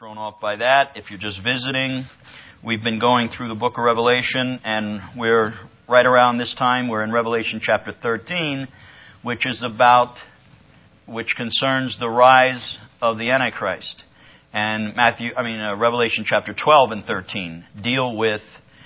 thrown off by that. If you're just visiting, we've been going through the book of Revelation, and we're right around this time. We're in Revelation chapter 13, which concerns the rise of the Antichrist. And Revelation chapter 12 and 13 deal with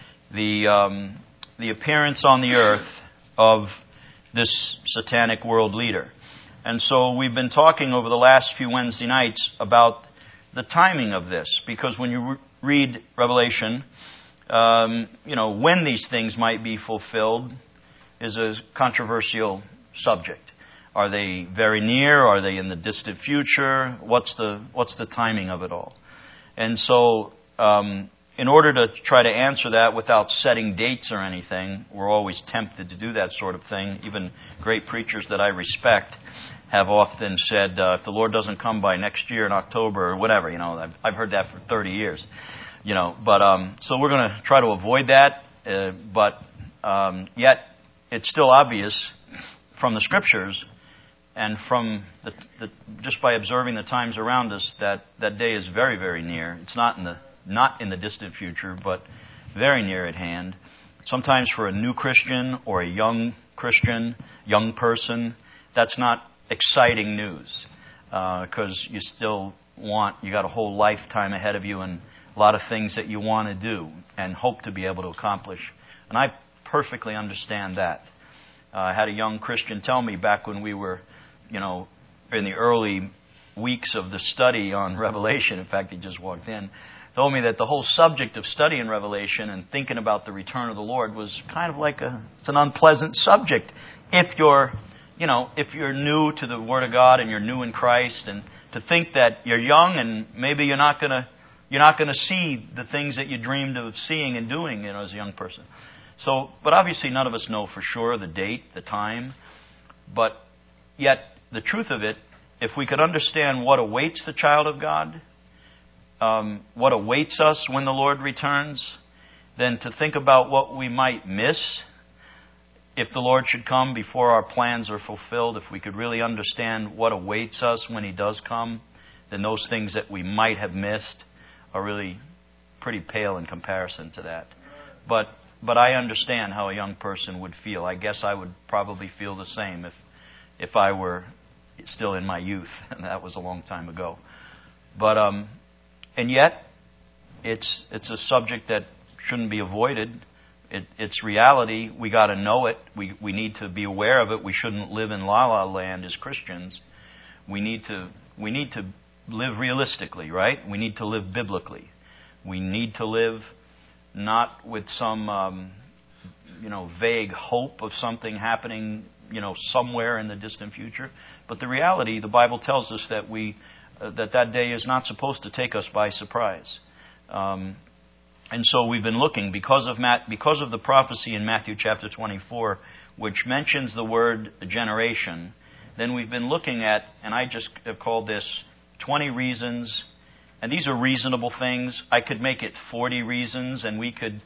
the appearance on the earth of this satanic world leader. And so we've been talking over the last few Wednesday nights about the timing of this, because when you read Revelation, when these things might be fulfilled is a controversial subject. Are they very near? Are they in the distant future? What's the timing of it all? And so, in order to try to answer that without setting dates or anything, we're always tempted to do that sort of thing. Even great preachers that I respect have often said, if the Lord doesn't come by next year in October or whatever, I've heard that for 30 years. So we're going to try to avoid that, but yet it's still obvious from the Scriptures and from just by observing the times around us that day is very, very near. It's not in the distant future, but very near at hand. Sometimes for a new Christian or a young Christian, young person, that's not exciting news, because you got a whole lifetime ahead of you and a lot of things that you want to do and hope to be able to accomplish. And I perfectly understand that. I had a young Christian tell me back when we were, in the early weeks of the study on Revelation, in fact, he just walked in, told me that the whole subject of studying Revelation and thinking about the return of the Lord was kind of like it's an unpleasant subject if you're new to the Word of God and you're new in Christ, and to think that you're young and maybe you're not going to see the things that you dreamed of seeing and doing, as a young person. So, but obviously none of us know for sure the date, the time, but yet the truth of it, if we could understand what awaits the child of God, what awaits us when the Lord returns, then to think about what we might miss if the Lord should come before our plans are fulfilled, if we could really understand what awaits us when He does come, then those things that we might have missed are really pretty pale in comparison to that. But I understand how a young person would feel. I guess I would probably feel the same if I were still in my youth, and that was a long time ago. But and yet, it's a subject that shouldn't be avoided. It's reality. We got to know it. We need to be aware of it. We shouldn't live in la-la land as Christians. We need to live realistically, right? We need to live biblically. We need to live not with some vague hope of something happening somewhere in the distant future, but the reality. The Bible tells us that that day is not supposed to take us by surprise. And so we've been looking, because of the prophecy in Matthew chapter 24, which mentions the word generation, then we've been looking at, and I just have called this 20 reasons, and these are reasonable things. I could make it 40 reasons, and we could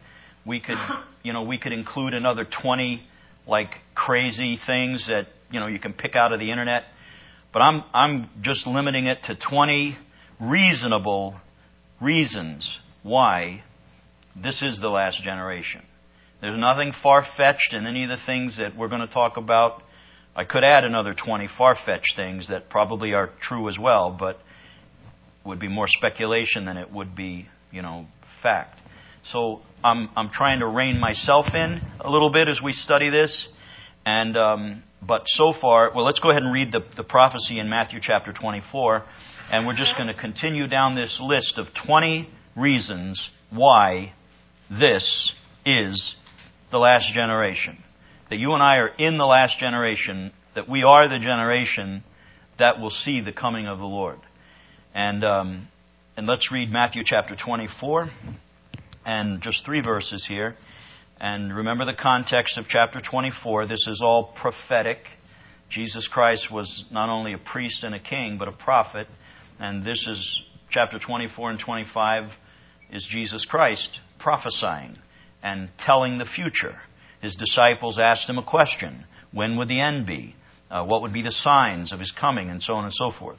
include another 20 like crazy things that you can pick out of the internet. But I'm just limiting it to 20 reasonable reasons why this is the last generation. There's nothing far-fetched in any of the things that we're going to talk about. I could add another 20 far-fetched things that probably are true as well, but would be more speculation than it would be, fact. So I'm trying to rein myself in a little bit as we study this. And but so far, let's go ahead and read the prophecy in Matthew chapter 24, and we're just going to continue down this list of 20 reasons why this is the last generation. That you and I are in the last generation, that we are the generation that will see the coming of the Lord. And let's read Matthew chapter 24, and just 3 verses here. And remember the context of chapter 24. This is all prophetic. Jesus Christ was not only a priest and a king, but a prophet. And this is chapter 24 and 25 is Jesus Christ prophesying and telling the future. His disciples asked him a question. When would the end be? What would be the signs of his coming? And so on and so forth.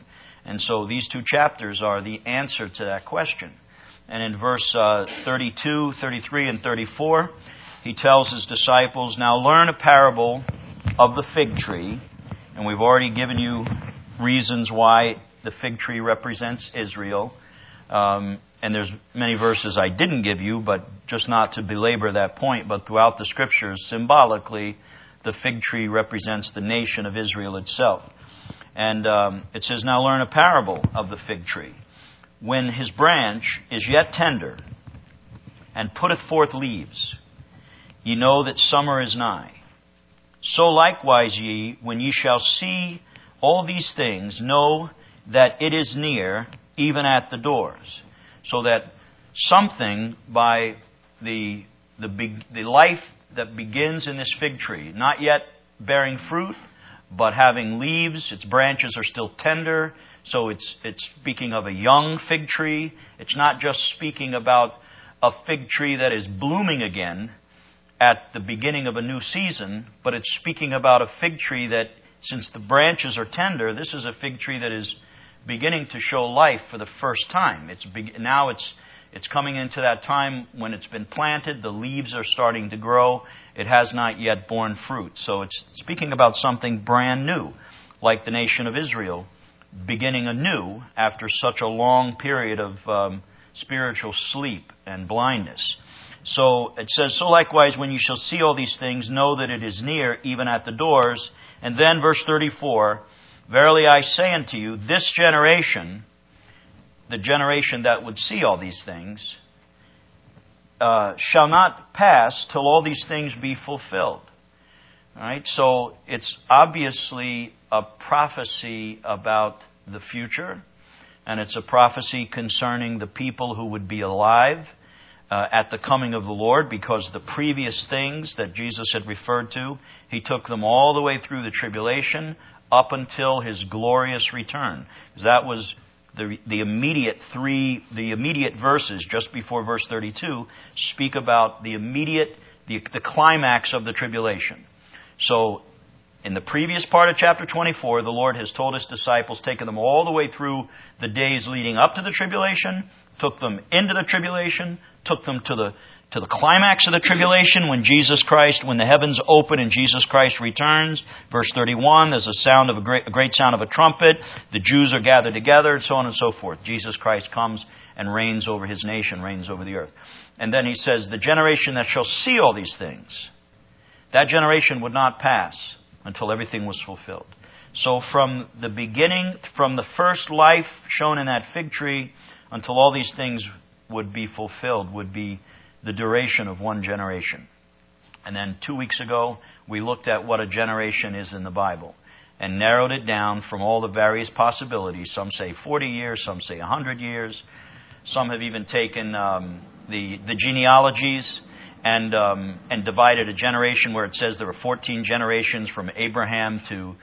And so these two chapters are the answer to that question. And in verse 32, 33, and 34, he tells his disciples, "Now learn a parable of the fig tree." And we've already given you reasons why the fig tree represents Israel. And there's many verses I didn't give you, but just not to belabor that point, but throughout the Scriptures, symbolically, the fig tree represents the nation of Israel itself. And it says, "Now learn a parable of the fig tree. When his branch is yet tender, and putteth forth leaves, ye know that summer is nigh. So likewise ye, when ye shall see all these things, know that it is near, even at the doors." So that something by the life that begins in this fig tree, not yet bearing fruit, but having leaves, its branches are still tender, so it's speaking of a young fig tree. It's not just speaking about a fig tree that is blooming again at the beginning of a new season, but it's speaking about a fig tree that, since the branches are tender, this is a fig tree that is beginning to show life for the first time. Now it's coming into that time when it's been planted, the leaves are starting to grow, it has not yet borne fruit. So it's speaking about something brand new, like the nation of Israel, beginning anew after such a long period of spiritual sleep and blindness. So it says, "So likewise, when you shall see all these things, know that it is near, even at the doors." And then verse 34, "Verily I say unto you, this generation," the generation that would see all these things, "shall not pass till all these things be fulfilled." All right, so it's obviously a prophecy about the future, and it's a prophecy concerning the people who would be alive at the coming of the Lord, because the previous things that Jesus had referred to, he took them all the way through the tribulation up until his glorious return. That was the immediate verses just before verse 32 speak about the climax of the tribulation. So in the previous part of chapter 24, the Lord has told his disciples, taken them all the way through the days leading up to the tribulation, took them into the tribulation, took them to the climax of the tribulation when the heavens open and Jesus Christ returns. Verse 31, there's a great sound of a trumpet. The Jews are gathered together, and so on and so forth. Jesus Christ comes and reigns over his nation, reigns over the earth. And then he says, "The generation that shall see all these things," that generation would not pass until everything was fulfilled. So from the beginning, from the first life shown in that fig tree until all these things would be fulfilled, would be the duration of one generation. And then 2 weeks ago, we looked at what a generation is in the Bible and narrowed it down from all the various possibilities. Some say 40 years, some say 100 years. Some have even taken the genealogies and divided a generation where it says there were 14 generations from Abraham to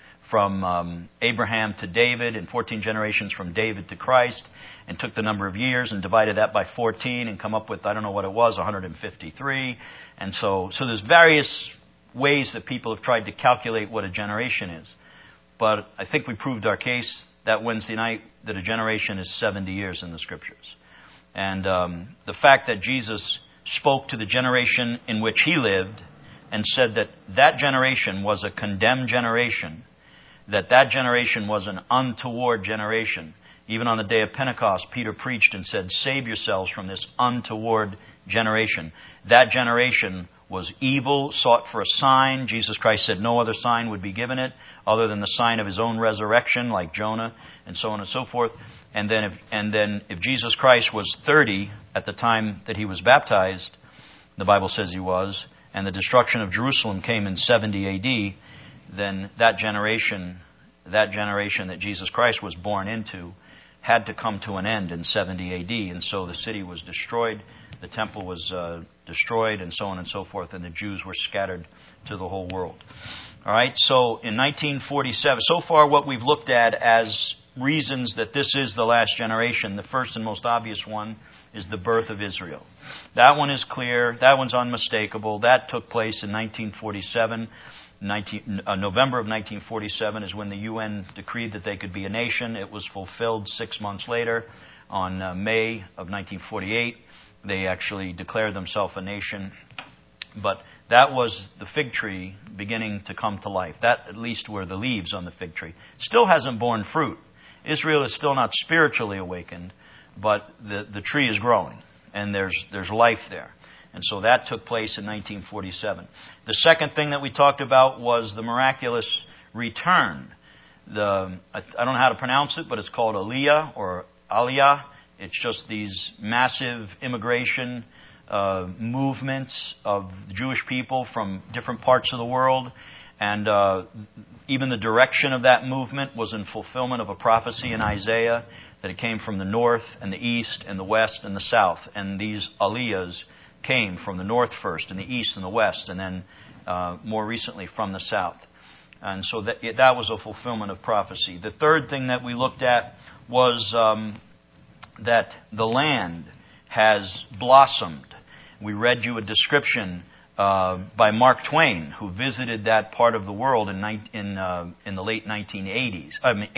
David, and 14 generations from David to Christ, and took the number of years and divided that by 14 and come up with, I don't know what it was, 153. And so there's various ways that people have tried to calculate what a generation is. But I think we proved our case that Wednesday night that a generation is 70 years in the Scriptures. And the fact that Jesus spoke to the generation in which he lived and said that that generation was a condemned generation, that generation was an untoward generation. Even on the day of Pentecost, Peter preached and said, "Save yourselves from this untoward generation." That generation was evil, sought for a sign. Jesus Christ said no other sign would be given it other than the sign of his own resurrection, like Jonah, and so on and so forth. And then if Jesus Christ was 30 at the time that he was baptized, the Bible says he was, and the destruction of Jerusalem came in 70 AD, then that generation that Jesus Christ was born into had to come to an end in 70 AD. And so the city was destroyed, the temple was destroyed, and so on and so forth, and the Jews were scattered to the whole world. All right, so in 1947, so far what we've looked at as reasons that this is the last generation, the first and most obvious one is the birth of Israel. That one is clear, that one's unmistakable, that took place in 1947. November of 1947 is when the UN decreed that they could be a nation. It was fulfilled 6 months later. On May of 1948, they actually declared themselves a nation. But that was the fig tree beginning to come to life. That, at least, were the leaves on the fig tree. Still hasn't borne fruit. Israel is still not spiritually awakened, but the tree is growing, and there's life there. And so that took place in 1947. The second thing that we talked about was the miraculous return. I don't know how to pronounce it, but it's called Aliyah or Aliyah. It's just these massive immigration movements of Jewish people from different parts of the world. And even the direction of that movement was in fulfillment of a prophecy in Isaiah that it came from the north and the east and the west and the south. And these Aliyahs came from the north first and the east and the west, and then more recently from the south. And so that was a fulfillment of prophecy. The third thing that we looked at was that the land has blossomed. We read you a description by Mark Twain, who visited that part of the world in the late 1890s.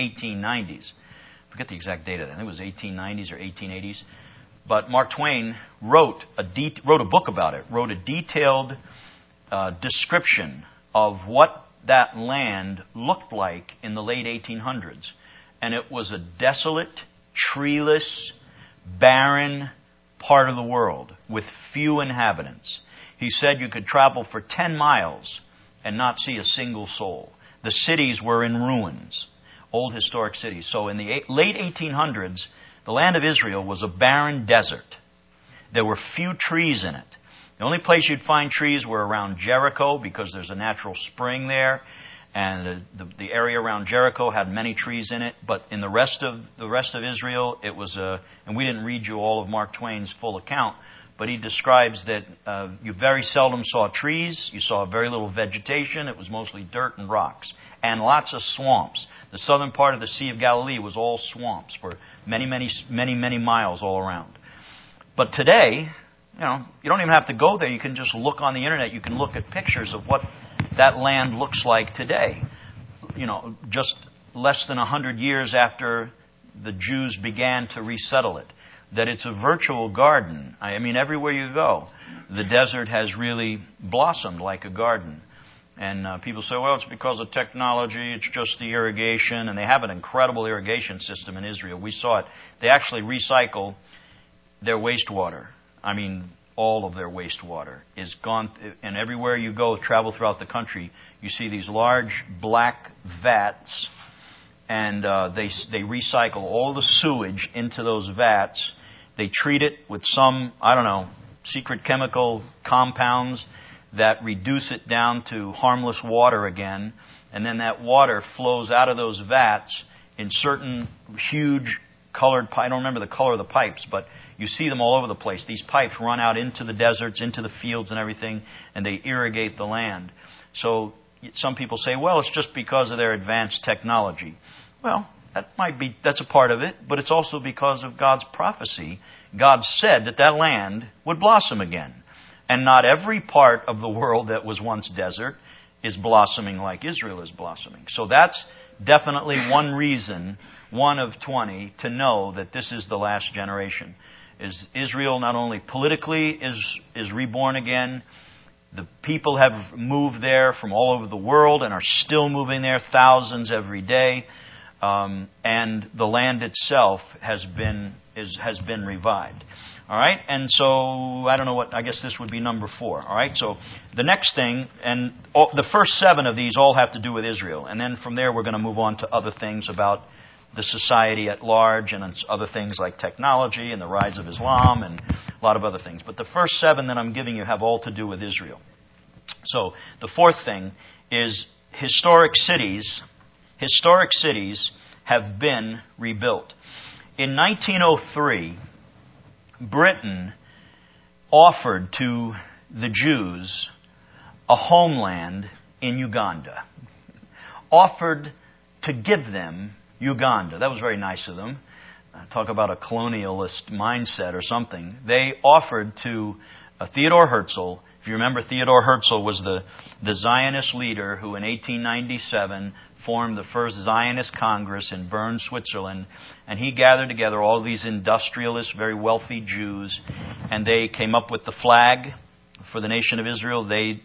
I forget the exact date of that. I think it was 1890s or 1880s. But Mark Twain wrote a book about it, wrote a detailed description of what that land looked like in the late 1800s. And it was a desolate, treeless, barren part of the world with few inhabitants. He said you could travel for 10 miles and not see a single soul. The cities were in ruins, old historic cities. So in the late 1800s, the land of Israel was a barren desert. There were few trees in it. The only place you'd find trees were around Jericho, because there's a natural spring there, and the area around Jericho had many trees in it. But in the rest of Israel, it was and we didn't read you all of Mark Twain's full account, but he describes that you very seldom saw trees. You saw very little vegetation. It was mostly dirt and rocks, and lots of swamps. The southern part of the Sea of Galilee was all swamps for many miles all around. But today, you don't even have to go there. You can just look on the internet. You can look at pictures of what that land looks like today. Just less than 100 years after the Jews began to resettle it. That it's a virtual garden. I mean, everywhere you go, the desert has really blossomed like a garden. And people say, well, it's because of technology, it's just the irrigation. And they have an incredible irrigation system in Israel. We saw it. They actually recycle their wastewater. I mean, all of their wastewater is gone. And everywhere you go, travel throughout the country, you see these large black vats. And they recycle all the sewage into those vats. They treat it with some, secret chemical compounds that reduce it down to harmless water again. And then that water flows out of those vats in certain huge colored pipes. I don't remember the color of the pipes, but you see them all over the place. These pipes run out into the deserts, into the fields and everything, and they irrigate the land. So some people say, well, it's just because of their advanced technology. Well, that's a part of it, but it's also because of God's prophecy. God said that land would blossom again. And not every part of the world that was once desert is blossoming like Israel is blossoming. So that's definitely one reason, one of 20, to know that this is the last generation. Is Israel not only politically is reborn again, the people have moved there from all over the world and are still moving there, thousands every day. And the land itself has been revived. All right, and so I guess this would be number 4. All right, so the next thing, and the first 7 of these all have to do with Israel, and then from there we're going to move on to other things about the society at large and other things like technology and the rise of Islam and a lot of other things. But the first 7 that I'm giving you have all to do with Israel. So the fourth thing is historic cities have been rebuilt. In 1903, Britain offered to the Jews a homeland in Uganda. Offered to give them Uganda. That was very nice of them. Talk about a colonialist mindset or something. They offered to Theodore Herzl If you remember, Theodor Herzl was the Zionist leader who in 1897 formed the first Zionist Congress in Bern, Switzerland, and he gathered together all these industrialist, very wealthy Jews, and they came up with the flag for the nation of Israel. They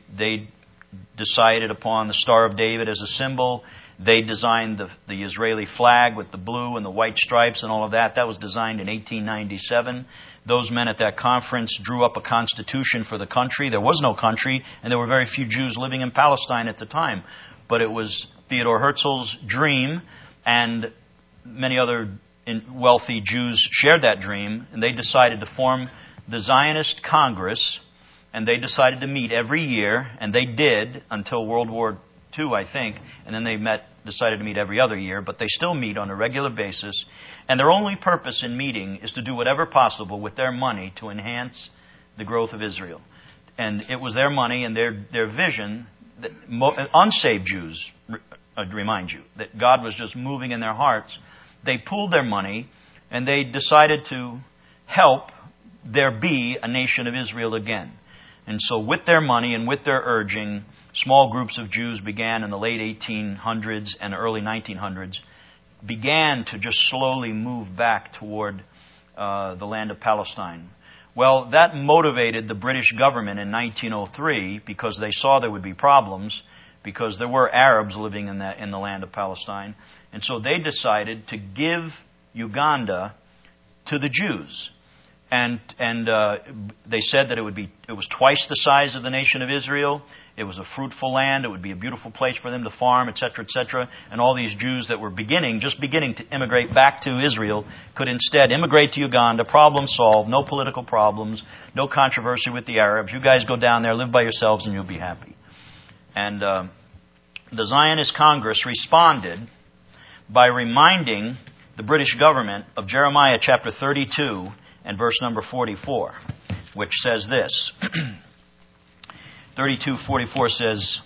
decided upon the Star of David as a symbol. They designed the Israeli flag with the blue and the white stripes and all of that. That was designed in 1897. Those men at that conference drew up a constitution for the country. There was no country, and there were very few Jews living in Palestine at the time. But it was Theodor Herzl's dream, and many other wealthy Jews shared that dream, and they decided to form the Zionist Congress, and they decided to meet every year, and they did until World War II, I think, and then they decided to meet every other year, but they still meet on a regular basis, and their only purpose in meeting is to do whatever possible with their money to enhance the growth of Israel. And it was their money and their vision that unsaved Jews, remind you, that God was just moving in their hearts. They pooled their money, and they decided to help there be a nation of Israel again. And so with their money and with their urging, small groups of Jews began in the late 1800s and early 1900s, began to just slowly move back toward the land of Palestine. Well, that motivated the British government in 1903 because they saw there would be problems, because there were Arabs living in the land of Palestine. And so they decided to give Uganda to the Jews. And they said that it was twice the size of the nation of Israel. It was a fruitful land. It would be a beautiful place for them to farm, etc., etc. And all these Jews that were just beginning to immigrate back to Israel could instead immigrate to Uganda, problem solved, no political problems, no controversy with the Arabs. You guys go down there, live by yourselves, and you'll be happy. And the Zionist Congress responded by reminding the British government of Jeremiah chapter 32 and verse number 44, which says this. 32:44 says,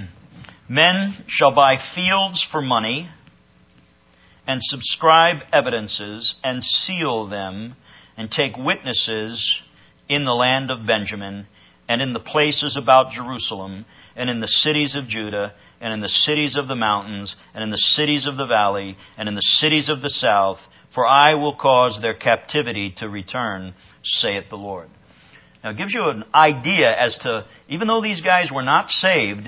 Men shall buy fields for money, and subscribe evidences, and seal them, and take witnesses in the land of Benjamin, and in the places about Jerusalem, and in the cities of Judah, and in the cities of the mountains, and in the cities of the valley, and in the cities of the south, for I will cause their captivity to return, saith the Lord. Now it gives you an idea as to, even though these guys were not saved,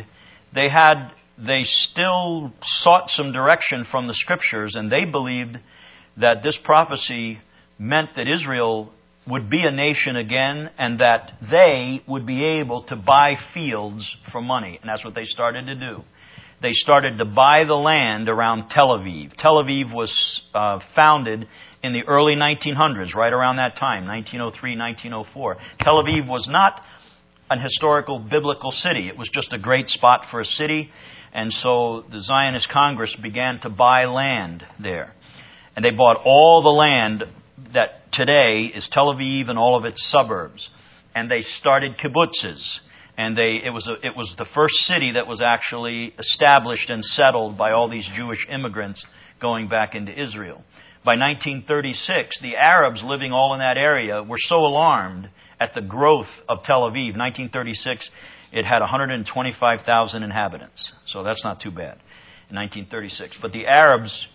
they still sought some direction from the Scriptures, and they believed that this prophecy meant that Israel would be a nation again, and that they would be able to buy fields for money. And that's what they started to do. They started to buy the land around Tel Aviv. Tel Aviv was founded in the early 1900s, right around that time, 1903, 1904. Tel Aviv was not an historical biblical city. It was just a great spot for a city. And so the Zionist Congress began to buy land there. And they bought all the land that today is Tel Aviv and all of its suburbs. And they started kibbutzes. And it was the first city that was actually established and settled by all these Jewish immigrants going back into Israel. By 1936, the Arabs living all in that area were so alarmed at the growth of Tel Aviv. 1936, it had 125,000 inhabitants. So that's not too bad in 1936. But the Arabs,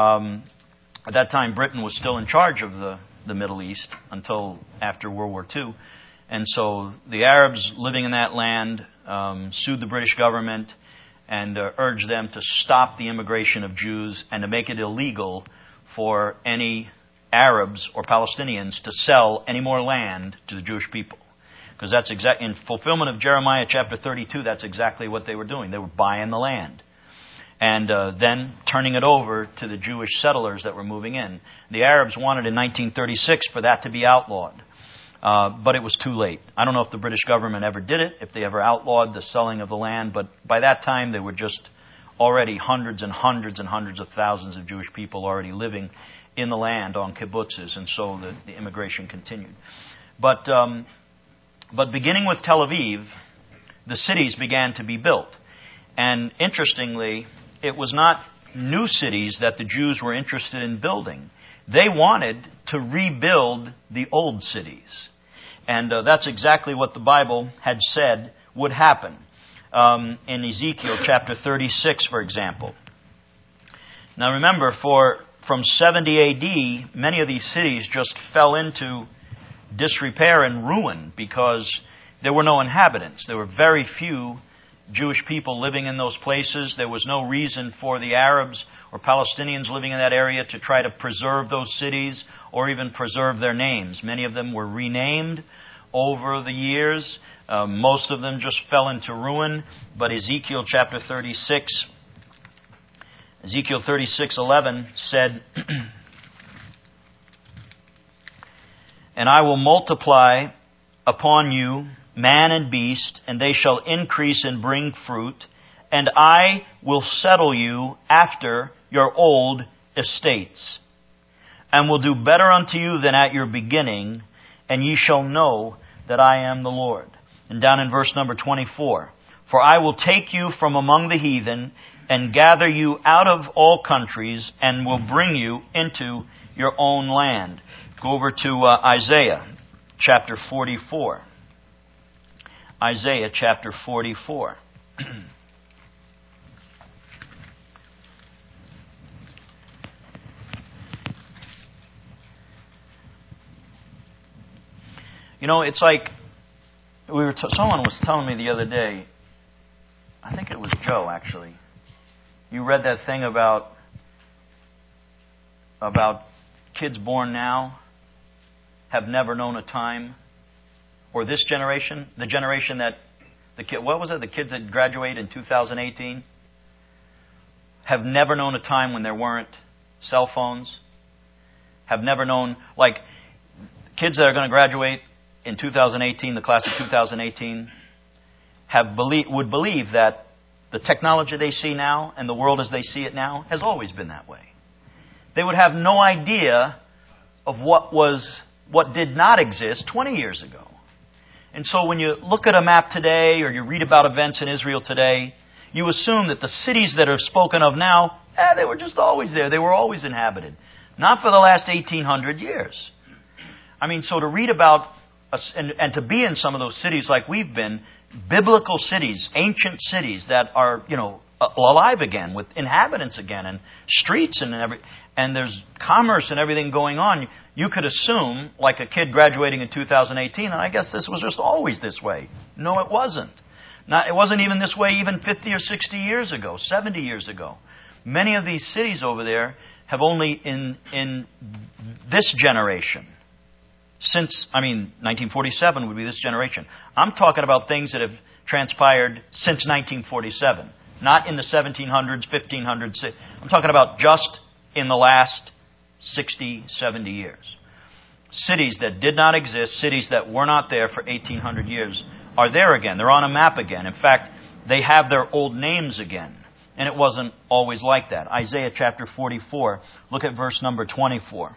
at that time, Britain was still in charge of the Middle East until after World War II. And so the Arabs living in that land sued the British government and urged them to stop the immigration of Jews and to make it illegal for any Arabs or Palestinians to sell any more land to the Jewish people. Because that's in fulfillment of Jeremiah chapter 32, that's exactly what they were doing. They were buying the land and then turning it over to the Jewish settlers that were moving in. The Arabs wanted in 1936 for that to be outlawed. But it was too late. I don't know if the British government ever did it, if they ever outlawed the selling of the land, but by that time there were just already hundreds and hundreds and hundreds of thousands of Jewish people already living in the land on kibbutzes, and so the immigration continued. But beginning with Tel Aviv, the cities began to be built. And interestingly, it was not new cities that the Jews were interested in building. They wanted to rebuild the old cities. And that's exactly what the Bible had said would happen. In Ezekiel chapter 36, for example. Now remember, from 70 A.D., many of these cities just fell into disrepair and ruin because there were no inhabitants. There were very few Jewish people living in those places. There was no reason for the Arabs or Palestinians living in that area to try to preserve those cities or even preserve their names. Many of them were renamed over the years. Most of them just fell into ruin. But Ezekiel chapter 36, Ezekiel 36:11 said, "And I will multiply upon you man and beast, and they shall increase and bring fruit, and I will settle you after your old estates, and will do better unto you than at your beginning, and ye shall know that I am the Lord." And down in verse number 24, "For I will take you from among the heathen, and gather you out of all countries, and will bring you into your own land." Go over to Isaiah chapter 44. Isaiah chapter 44. You know, it's like someone was telling me the other day, I think it was Joe actually. You read that thing about kids born now have never known a time, or this generation, the generation that the kids that graduate in 2018 have never known a time when there weren't cell phones. Have never known, like kids that are going to graduate in 2018, the class of 2018, would believe that the technology they see now and the world as they see it now has always been that way. They would have no idea of what did not exist 20 years ago. And so when you look at a map today or you read about events in Israel today, you assume that the cities that are spoken of now, they were just always there. They were always inhabited. Not for the last 1,800 years. I mean, so to read about and to be in some of those cities like we've been, biblical cities, ancient cities that are, alive again with inhabitants again and streets and there's commerce and everything going on. You could assume, like a kid graduating in 2018, and I guess this was just always this way. No, it wasn't. It wasn't even this way even 50 or 60 years ago, 70 years ago. Many of these cities over there have only in this generation, since, 1947 would be this generation. I'm talking about things that have transpired since 1947. Not in the 1700s, 1500s. I'm talking about just in the last 60, 70 years. Cities that did not exist, cities that were not there for 1,800 years, are there again. They're on a map again. In fact, they have their old names again. And it wasn't always like that. Isaiah chapter 44, look at verse number 24.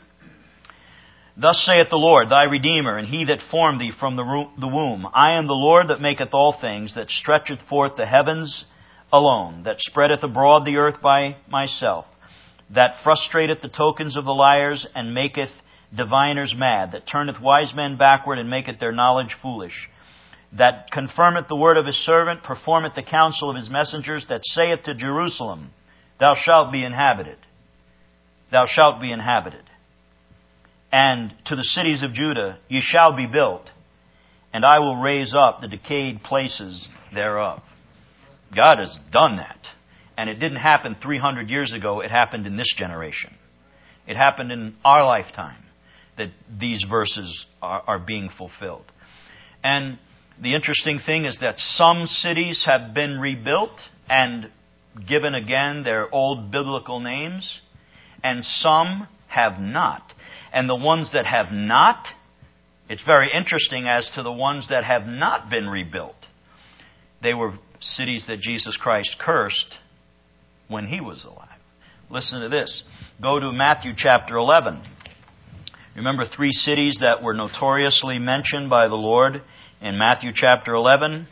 "Thus saith the Lord, thy Redeemer, and He that formed thee from the womb. I am the Lord that maketh all things, that stretcheth forth the heavens alone, that spreadeth abroad the earth by myself, that frustrateth the tokens of the liars, and maketh diviners mad, that turneth wise men backward, and maketh their knowledge foolish, that confirmeth the word of His servant, performeth the counsel of His messengers, that saith to Jerusalem, thou shalt be inhabited. Thou shalt be inhabited. And to the cities of Judah, ye shall be built, and I will raise up the decayed places thereof." God has done that. And it didn't happen 300 years ago. It happened in this generation. It happened in our lifetime that these verses are being fulfilled. And the interesting thing is that some cities have been rebuilt and given again their old biblical names, and some have not. And the ones that have not, it's very interesting as to the ones that have not been rebuilt. They were cities that Jesus Christ cursed when He was alive. Listen to this. Go to Matthew chapter 11. Remember 3 cities that were notoriously mentioned by the Lord in Matthew chapter 11?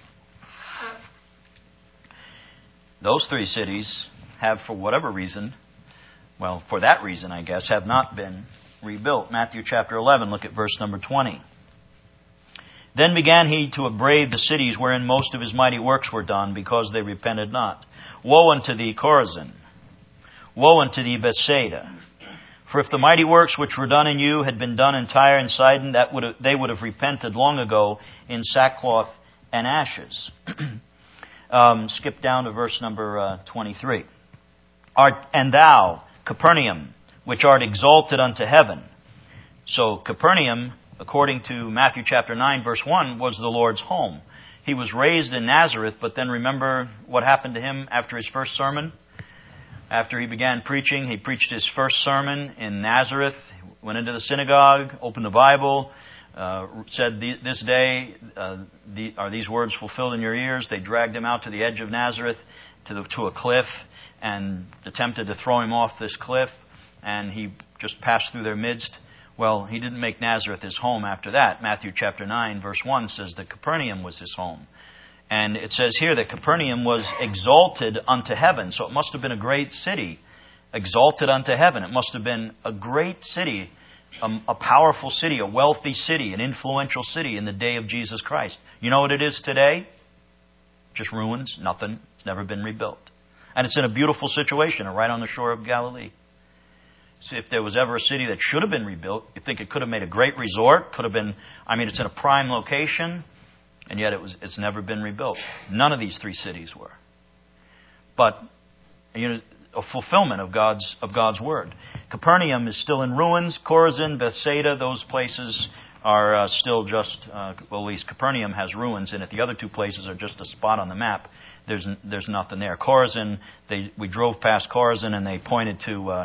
Those 3 cities have, for whatever reason, for that reason, I guess, have not been rebuilt. Matthew chapter 11, look at verse number 20. Then began he to upbraid the cities wherein most of his mighty works were done, because they repented not. Woe unto thee, Chorazin! Woe unto thee, Bethsaida! For if the mighty works which were done in you had been done in Tyre and Sidon, they would have repented long ago in sackcloth and ashes. Skip down to verse number 23. And thou, Capernaum, which art exalted unto heaven. So Capernaum, according to Matthew chapter 9, verse 1, was the Lord's home. He was raised in Nazareth, but then remember what happened to him after his first sermon? After he began preaching, he preached his first sermon in Nazareth, went into the synagogue, opened the Bible, said, "This day are these words fulfilled in your ears." They dragged him out to the edge of Nazareth, to a cliff, and attempted to throw him off this cliff, and he just passed through their midst. Well, he didn't make Nazareth his home after that. Matthew chapter 9, verse 1 says that Capernaum was his home. And it says here that Capernaum was exalted unto heaven. So it must have been a great city, exalted unto heaven. It must have been a great city, a powerful city, a wealthy city, an influential city in the day of Jesus Christ. You know what it is today? Just ruins, nothing. It's never been rebuilt. And it's in a beautiful situation, right on the shore of Galilee. So if there was ever a city that should have been rebuilt, you think it could have made a great resort, could have been, it's in a prime location, and yet it's never been rebuilt. None of these three cities were. But a fulfillment of God's word. Capernaum is still in ruins. Chorazin, Bethsaida, those places are still just, at least Capernaum has ruins in it. The other two places are just a spot on the map. There's nothing there. Chorazin, we drove past Chorazin, and they pointed to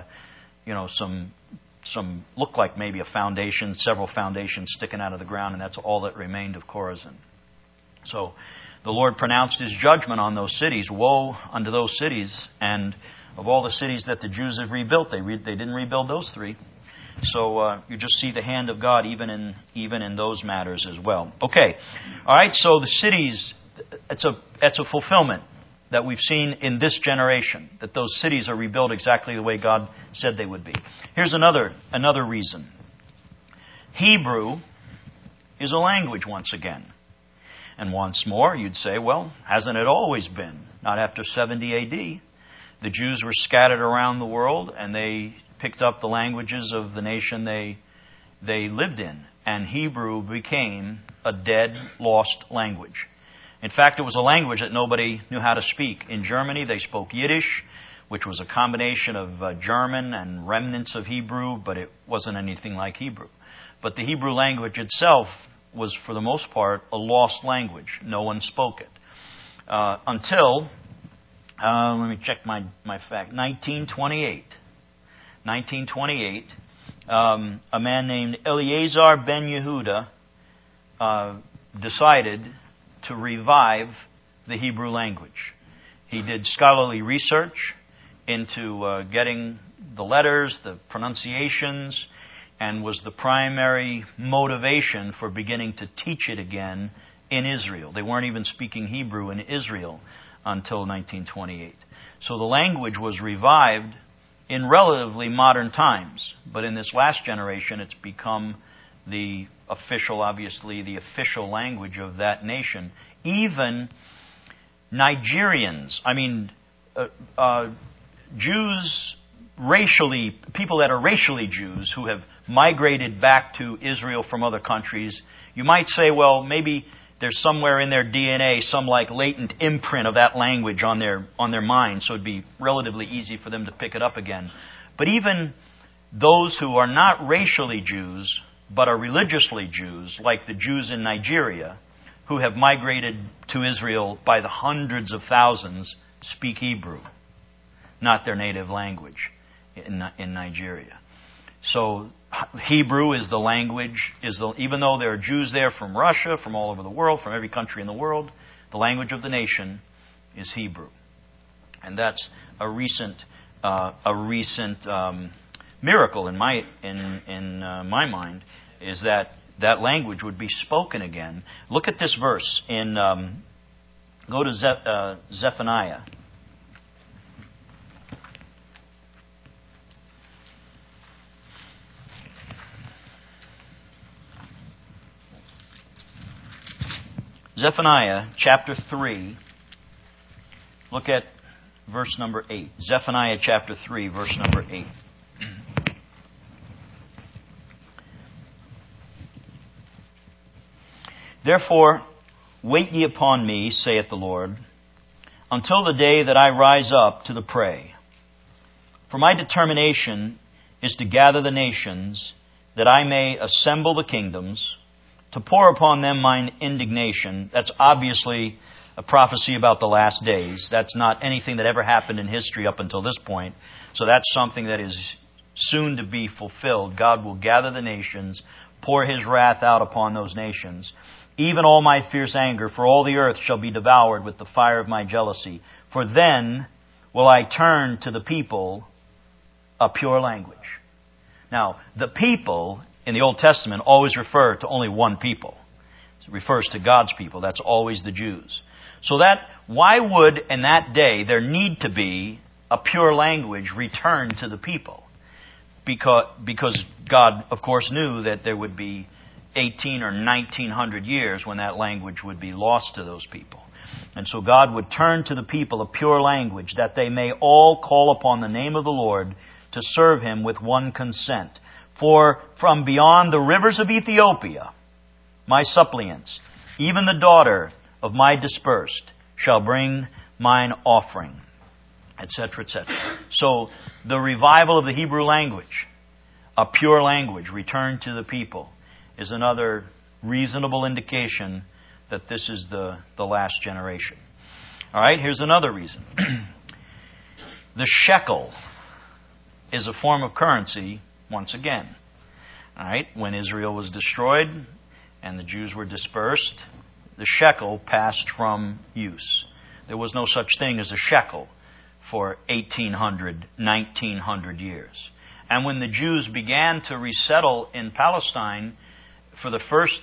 some looked like maybe a foundation, several foundations sticking out of the ground, and that's all that remained of Chorazin. So the Lord pronounced His judgment on those cities. Woe unto those cities. And of all the cities that the Jews have rebuilt, they didn't rebuild those three. So you just see the hand of God even in those matters as well. Okay, all right. So the cities, it's a fulfillment that we've seen in this generation, that those cities are rebuilt exactly the way God said they would be. Here's another reason. Hebrew is a language once again. And once more, you'd say, well, hasn't it always been? Not after 70 A.D. The Jews were scattered around the world, and they picked up the languages of the nation they lived in. And Hebrew became a dead, lost language. In fact, it was a language that nobody knew how to speak. In Germany, they spoke Yiddish, which was a combination of German and remnants of Hebrew, but it wasn't anything like Hebrew. But the Hebrew language itself was, for the most part, a lost language. No one spoke it. Until, let me check my fact, 1928. 1928, a man named Eliezer ben Yehuda decided to revive the Hebrew language. He did scholarly research into getting the letters, the pronunciations, and was the primary motivation for beginning to teach it again in Israel. They weren't even speaking Hebrew in Israel until 1928. So the language was revived in relatively modern times. But in this last generation, it's become the official language of that nation. Even Nigerians, Jews, people that are racially Jews who have migrated back to Israel from other countries, you might say, well, maybe there's somewhere in their DNA some latent imprint of that language on their mind, so it'd be relatively easy for them to pick it up again. But even those who are not racially Jews, but are religiously Jews, like the Jews in Nigeria, who have migrated to Israel by the hundreds of thousands, speak Hebrew, not their native language in Nigeria. So Hebrew is the language, even though there are Jews there from Russia, from all over the world, from every country in the world, the language of the nation is Hebrew. And that's a recent miracle in my mind, is that language would be spoken again. Look at this verse go to Zephaniah. Zephaniah chapter 3. Look at verse number 8. Zephaniah chapter 3, verse number 8. Therefore, wait ye upon me, saith the Lord, until the day that I rise up to the prey. For my determination is to gather the nations, that I may assemble the kingdoms, to pour upon them mine indignation. That's obviously a prophecy about the last days. That's not anything that ever happened in history up until this point. So that's something that is soon to be fulfilled. God will gather the nations, pour His wrath out upon those nations. Even all my fierce anger, for all the earth shall be devoured with the fire of my jealousy. For then will I turn to the people a pure language. Now, the people in the Old Testament always refer to only one people. It refers to God's people. That's always the Jews. So that, why would in that day there need to be a pure language returned to the people? Because God, of course, knew that there would be 18 or 1900 years when that language would be lost to those people. And so God would turn to the people a pure language, that they may all call upon the name of the Lord to serve Him with one consent. For from beyond the rivers of Ethiopia, my suppliants, even the daughter of my dispersed, shall bring mine offering, etc., etc. So the revival of the Hebrew language, a pure language returned to the people, is another reasonable indication that this is the last generation. All right, here's another reason. The shekel is a form of currency once again. All right, when Israel was destroyed and the Jews were dispersed, the shekel passed from use. There was no such thing as a shekel for 1800, 1900 years. And when the Jews began to resettle in Palestine, for the first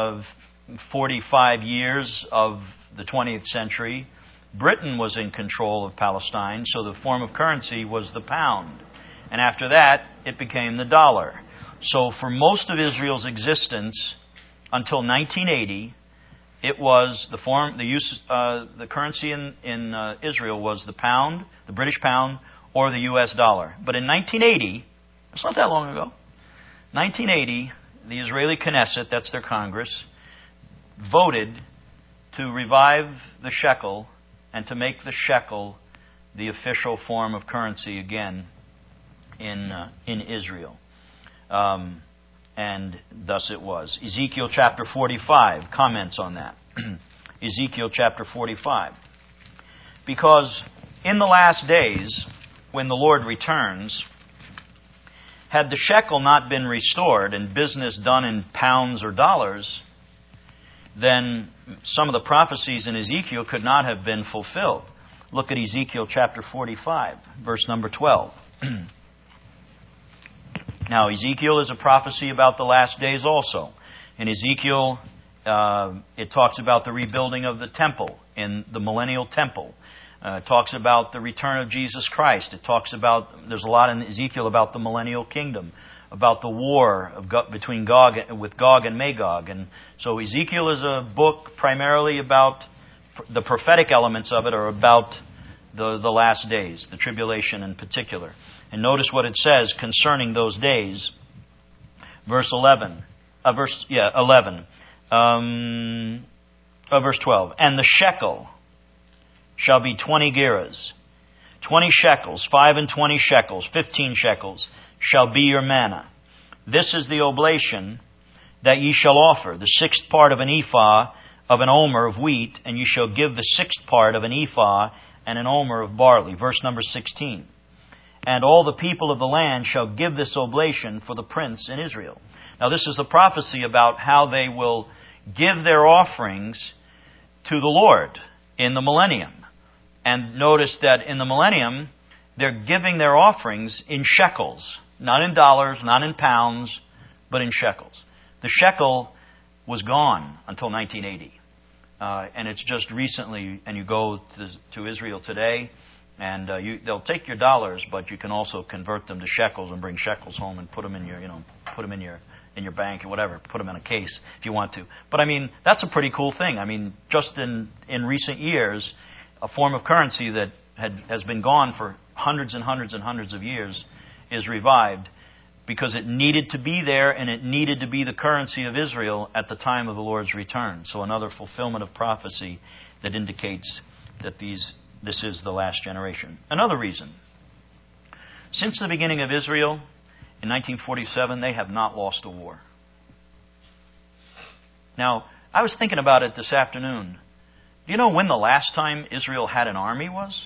45 years of the 20th century, Britain was in control of Palestine, so the form of currency was the pound. And after that, it became the dollar. So for most of Israel's existence, until 1980, it was the currency in Israel was the pound, the British pound, or the U.S. dollar. But in 1980, it's not that long ago, 1980, the Israeli Knesset, that's their Congress, voted to revive the shekel and to make the shekel the official form of currency again in Israel. And thus it was. Ezekiel chapter 45 comments on that. Ezekiel chapter 45. Because in the last days, when the Lord returns, had the shekel not been restored and business done in pounds or dollars, then some of the prophecies in Ezekiel could not have been fulfilled. Look at Ezekiel chapter 45, verse number 12. Now, Ezekiel is a prophecy about the last days also. In Ezekiel, it talks about the rebuilding of the temple, in the millennial temple. It talks about the return of Jesus Christ. It talks about, there's a lot in Ezekiel about the millennial kingdom, about the war between Gog and Magog. And so Ezekiel is a book primarily about, the prophetic elements of it are about the last days, the tribulation in particular. And notice what it says concerning those days. Verse 11. Verse 12. And the shekel shall be 20 gerahs. 20 shekels, 5 and 20 shekels, 15 shekels shall be your manna. This is the oblation that ye shall offer, the sixth part of an ephah of an omer of wheat, and ye shall give the sixth part of an ephah and an omer of barley. Verse number 16. And all the people of the land shall give this oblation for the prince in Israel. Now this is a prophecy about how they will give their offerings to the Lord in the millennium. And notice that in the millennium, they're giving their offerings in shekels. Not in dollars, not in pounds, but in shekels. The shekel was gone until 1980. And it's just recently, and you go to Israel today, and they'll take your dollars, but you can also convert them to shekels and bring shekels home and put them in your in your bank or whatever. Put them in a case if you want to. But I mean, that's a pretty cool thing. I mean, just in recent years, a form of currency that has been gone for hundreds and hundreds and hundreds of years is revived because it needed to be there and it needed to be the currency of Israel at the time of the Lord's return. So another fulfillment of prophecy that indicates that this is the last generation. Another reason. Since the beginning of Israel, in 1947, they have not lost a war. Now, I was thinking about it this afternoon. Do you know when the last time Israel had an army was?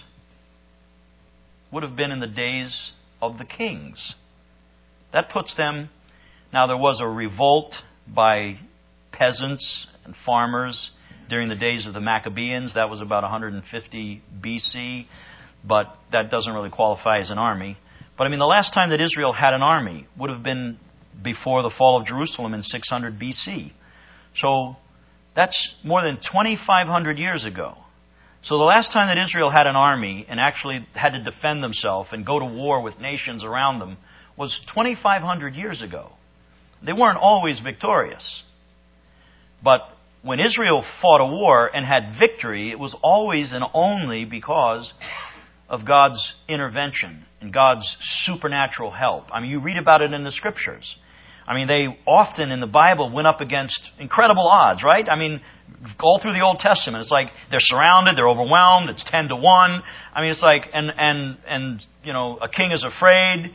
Would have been in the days of the kings. That puts them... Now, there was a revolt by peasants and farmers during the days of the Maccabees. That was about 150 BC, but that doesn't really qualify as an army. But I mean, the last time that Israel had an army would have been before the fall of Jerusalem in 600 BC. So that's more than 2,500 years ago. So the last time that Israel had an army and actually had to defend themselves and go to war with nations around them was 2,500 years ago. They weren't always victorious. But when Israel fought a war and had victory, it was always and only because of God's intervention and God's supernatural help. I mean, you read about it in the Scriptures. I mean, they often in the Bible went up against incredible odds, right? I mean, all through the Old Testament, it's like they're surrounded, they're overwhelmed, it's 10-1. I mean, it's like, and you know, a king is afraid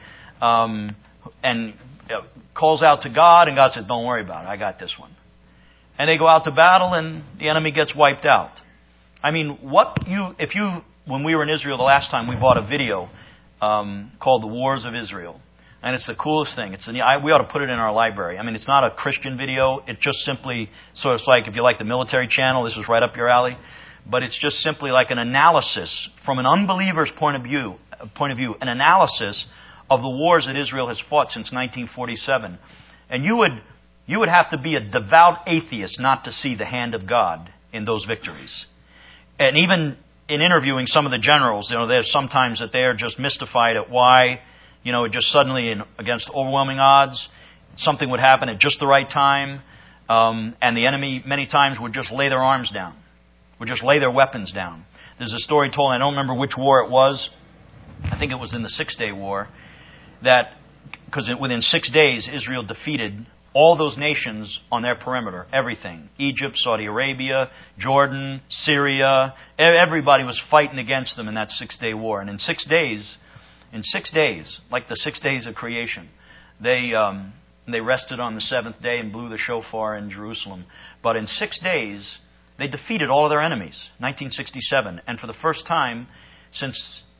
and calls out to God, and God says, don't worry about it, I got this one. And they go out to battle, and the enemy gets wiped out. I mean, when we were in Israel the last time, we bought a video called The Wars of Israel. And it's the coolest thing. We ought to put it in our library. I mean, it's not a Christian video. It just simply, so it's like if you like the military channel, this is right up your alley. But it's just simply like an analysis from an unbeliever's point of view, an analysis of the wars that Israel has fought since 1947. And you would have to be a devout atheist not to see the hand of God in those victories. And even in interviewing some of the generals, you know, there's sometimes that they're just mystified at why, you know, just suddenly against overwhelming odds, something would happen at just the right time, and the enemy many times would just lay their arms down, would just lay their weapons down. There's a story told, I don't remember which war it was, I think it was in the 6-Day War, that because within 6 days Israel defeated all those nations on their perimeter, everything. Egypt, Saudi Arabia, Jordan, Syria, everybody was fighting against them in that 6-day war. And in 6 days, like the 6 days of creation, they rested on the 7th day and blew the shofar in Jerusalem. But in 6 days, they defeated all of their enemies, 1967. And for the first time since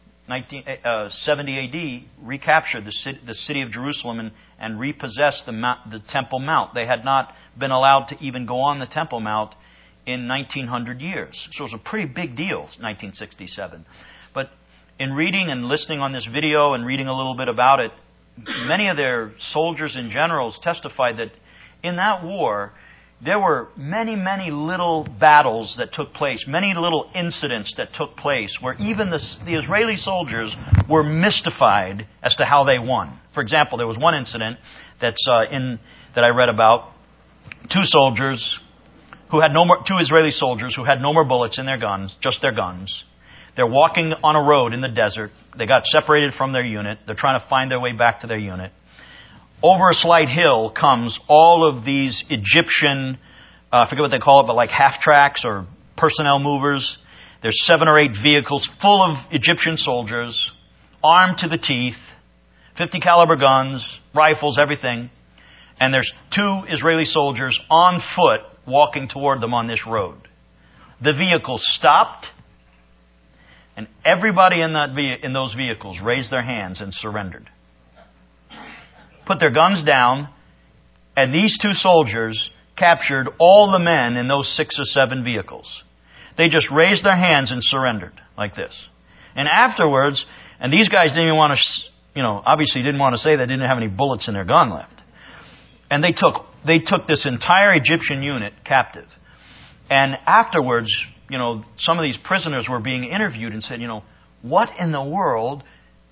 70 AD, recaptured the city of Jerusalem and repossessed the Temple Mount. They had not been allowed to even go on the Temple Mount in 1900 years. So it was a pretty big deal, 1967. But in reading and listening on this video and reading a little bit about it, many of their soldiers and generals testified that in that war, there were many, many little battles that took place, many little incidents that took place where even the Israeli soldiers were mystified as to how they won. For example, there was one incident that I read about. Two Israeli soldiers who had no more bullets in their guns, just their guns. They're walking on a road in the desert. They got separated from their unit. They're trying to find their way back to their unit. Over a slight hill comes all of these Egyptian, I forget what they call it, but like half-tracks or personnel movers. There's 7 or 8 vehicles full of Egyptian soldiers, armed to the teeth, 50 caliber guns, rifles, everything. And there's 2 Israeli soldiers on foot walking toward them on this road. The vehicle stopped, and everybody in those vehicles raised their hands and surrendered. Put their guns down, and these 2 soldiers captured all the men in those 6 or 7 vehicles. They just raised their hands and surrendered like this. And afterwards, and these guys didn't even want to, obviously didn't want to say they didn't have any bullets in their gun left. And they took this entire Egyptian unit captive. And afterwards, some of these prisoners were being interviewed and said, what in the world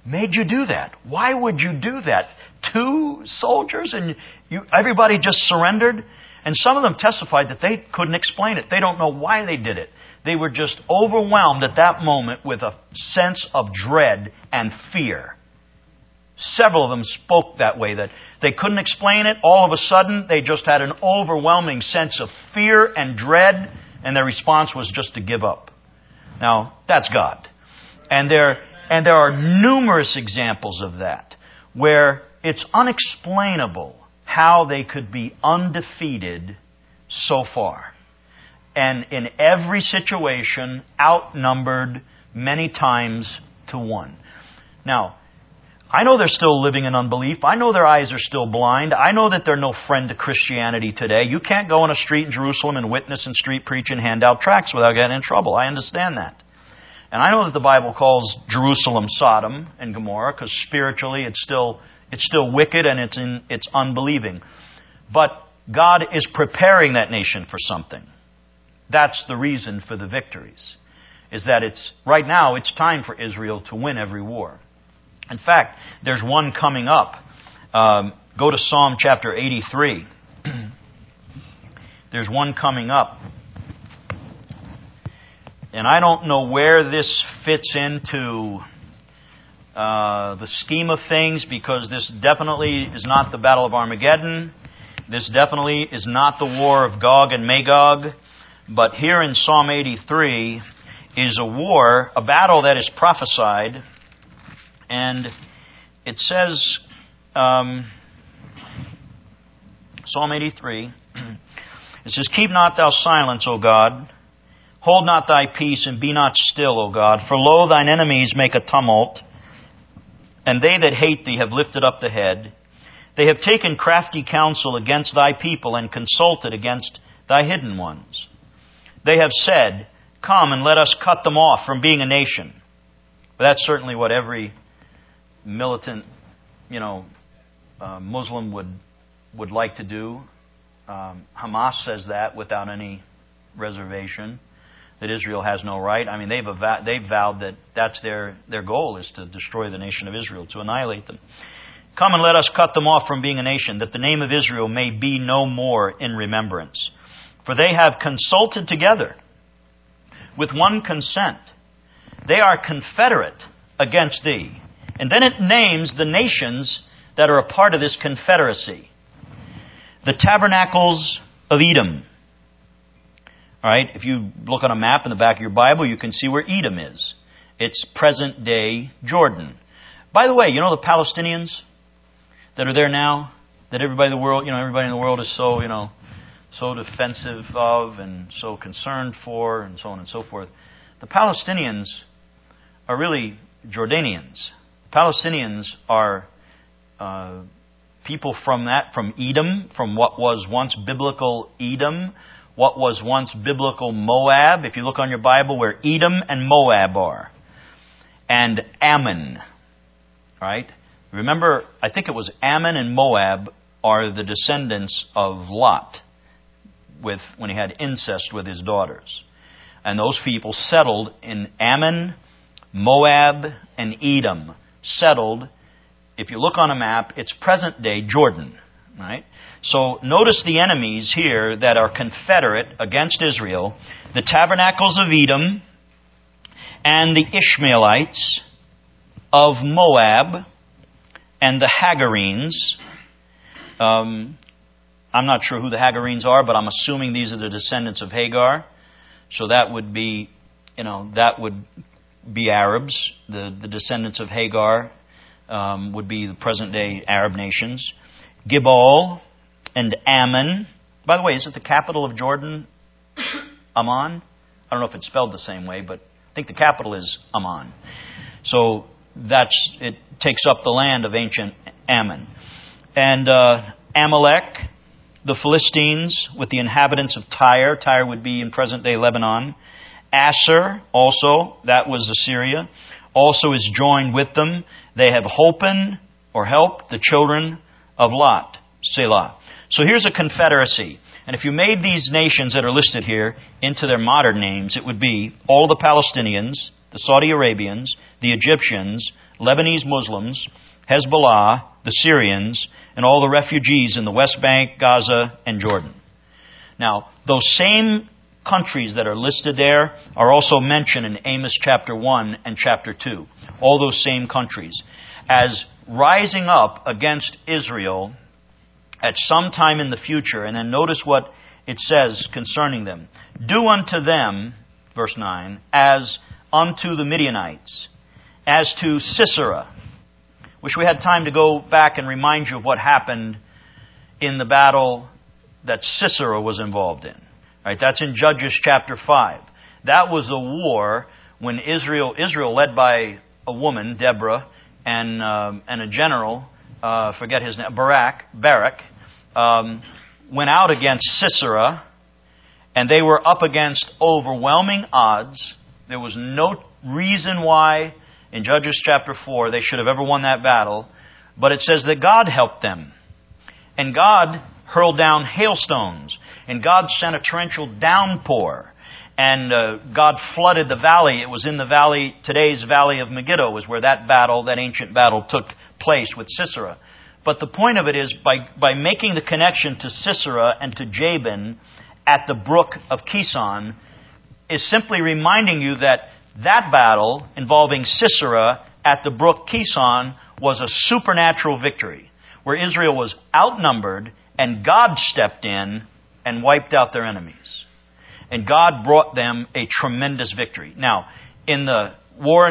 made you do that? Why would you do that? 2 soldiers and everybody just surrendered? And some of them testified that they couldn't explain it. They don't know why they did it. They were just overwhelmed at that moment with a sense of dread and fear. Several of them spoke that way, that they couldn't explain it. All of a sudden, they just had an overwhelming sense of fear and dread, and their response was just to give up. Now, that's God. And there are numerous examples of that, where it's unexplainable how they could be undefeated so far. And in every situation, outnumbered many times to 1. Now, I know they're still living in unbelief. I know their eyes are still blind. I know that they're no friend to Christianity today. You can't go on a street in Jerusalem and witness and street preach and hand out tracts without getting in trouble. I understand that. And I know that the Bible calls Jerusalem Sodom and Gomorrah because spiritually it's still wicked and it's unbelieving. But God is preparing that nation for something. That's the reason for the victories. Is that right now it's time for Israel to win every war. In fact, there's one coming up. Go to Psalm chapter 83. There's one coming up. And I don't know where this fits into the scheme of things, because this definitely is not the Battle of Armageddon. This definitely is not the war of Gog and Magog. But here in Psalm 83 is a war, a battle that is prophesied. And it says, Psalm 83, it says, "Keep not thou silence, O God. Hold not thy peace, and be not still, O God. For lo, thine enemies make a tumult, and they that hate thee have lifted up the head. They have taken crafty counsel against thy people, and consulted against thy hidden ones. They have said, Come, and let us cut them off from being a nation." But that's certainly what every militant, Muslim would like to do. Hamas says that without any reservation, that Israel has no right. I mean, they've vowed that that's their goal, is to destroy the nation of Israel, to annihilate them. "Come and let us cut them off from being a nation, that the name of Israel may be no more in remembrance. For they have consulted together with one consent. They are confederate against thee." And then it names the nations that are a part of this confederacy. The tabernacles of Edom. All right, if you look on a map in the back of your Bible, you can see where Edom is. It's present-day Jordan. By the way, you know the Palestinians that are there now, that everybody in the world is so defensive of and so concerned for, and so on and so forth. The Palestinians are really Jordanians. Palestinians are people from Edom, from what was once biblical Edom, what was once biblical Moab. If you look on your Bible where Edom and Moab are, and Ammon, right? Remember, I think it was Ammon and Moab are the descendants of Lot, when he had incest with his daughters. And those people settled in Ammon, Moab, and Edom. Settled, if you look on a map, it's present-day Jordan. Right? So notice the enemies here that are confederate against Israel: the tabernacles of Edom, and the Ishmaelites of Moab, and the Hagarenes. I'm not sure who the Hagarenes are, but I'm assuming these are the descendants of Hagar. So that would be, Arabs. The descendants of Hagar would be the present-day Arab nations. Gibal and Ammon. By the way, is it the capital of Jordan, Amman? I don't know if it's spelled the same way, but I think the capital is Amman. So it takes up the land of ancient Ammon. And Amalek, the Philistines, with the inhabitants of Tyre. Tyre would be in present-day Lebanon. Asser, also, that was Assyria, also is joined with them. They have holpen, or helped, the children of Lot, Selah. So here's a confederacy. And if you made these nations that are listed here into their modern names, it would be all the Palestinians, the Saudi Arabians, the Egyptians, Lebanese Muslims, Hezbollah, the Syrians, and all the refugees in the West Bank, Gaza, and Jordan. Now, those same countries that are listed there are also mentioned in Amos chapter 1 and chapter 2. All those same countries as rising up against Israel at some time in the future. And then notice what it says concerning them. Do unto them, verse 9, as unto the Midianites, as to Sisera. Wish we had time to go back and remind you of what happened in the battle that Sisera was involved in. Right, that's in Judges chapter 5. That was a war when Israel led by a woman, Deborah, and a general, forget his name, Barak, went out against Sisera, and they were up against overwhelming odds. There was no reason why in Judges chapter 4 they should have ever won that battle, but it says that God helped them. And God hurled down hailstones, and God sent a torrential downpour, and God flooded the valley. It was in the valley, today's valley of Megiddo, was where that ancient battle took place with Sisera. But the point of it is, by making the connection to Sisera and to Jabin at the brook of Kison, is simply reminding you that battle involving Sisera at the brook Kison was a supernatural victory, where Israel was outnumbered, and God stepped in and wiped out their enemies. And God brought them a tremendous victory. Now, in the war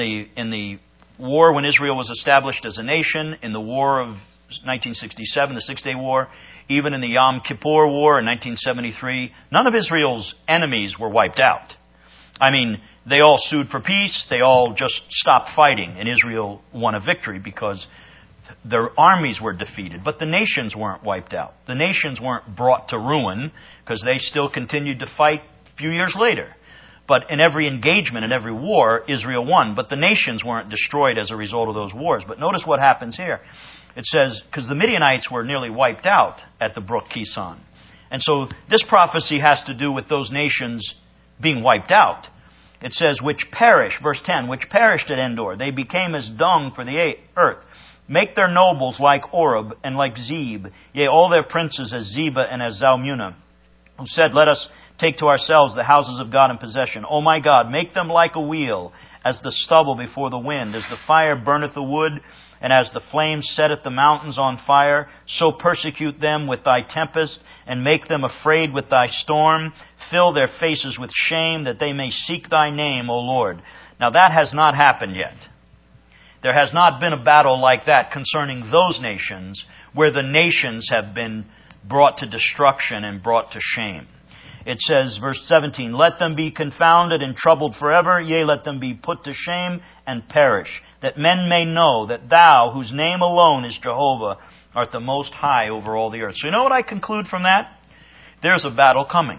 when Israel was established as a nation, in the war of 1967, the Six-Day War, even in the Yom Kippur War in 1973, none of Israel's enemies were wiped out. I mean, they all sued for peace. They all just stopped fighting, and Israel won a victory because their armies were defeated. But the nations weren't wiped out. The nations weren't brought to ruin because they still continued to fight a few years later. But in every engagement, in every war, Israel won. But the nations weren't destroyed as a result of those wars. But notice what happens here. It says, because the Midianites were nearly wiped out at the brook Kison. And so this prophecy has to do with those nations being wiped out. It says, which perished, verse 10, which perished at Endor. They became as dung for the earth. Make their nobles like Oreb and like Zeb, yea, all their princes as Zeba and as Zalmunna, who said, let us take to ourselves the houses of God in possession. O my God, make them like a wheel, as the stubble before the wind, as the fire burneth the wood, and as the flame setteth the mountains on fire, so persecute them with thy tempest, and make them afraid with thy storm. Fill their faces with shame, that they may seek thy name, O Lord. Now that has not happened yet. There has not been a battle like that concerning those nations, where the nations have been brought to destruction and brought to shame. It says, verse 17, let them be confounded and troubled forever, yea, let them be put to shame and perish, that men may know that thou, whose name alone is Jehovah, art the most high over all the earth. So you know what I conclude from that? There's a battle coming.